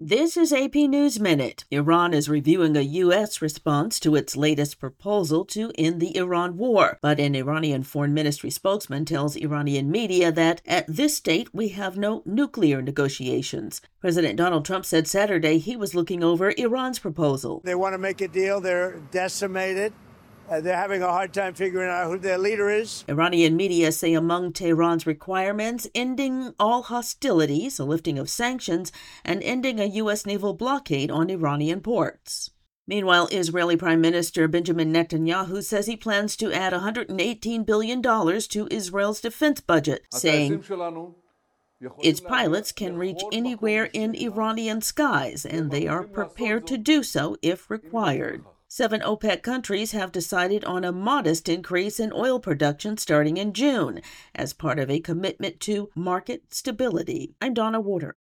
This is AP News Minute. Iran is reviewing a U.S. response to its latest proposal to end the Iran war. But an Iranian foreign ministry spokesman tells Iranian media that at this state we have no nuclear negotiations. President Donald Trump said Saturday he was looking over Iran's proposal. They want to make a deal. They're decimated. They're having a hard time figuring out who their leader is. Iranian media say among Tehran's requirements, ending all hostilities, a lifting of sanctions, and ending a U.S. naval blockade on Iranian ports. Meanwhile, Israeli Prime Minister Benjamin Netanyahu says he plans to add $118 billion to Israel's defense budget, saying its pilots can reach anywhere in Iranian skies, and they are prepared to do so if required. 7 OPEC countries have decided on a modest increase in oil production starting in June as part of a commitment to market stability. I'm Donna Warder.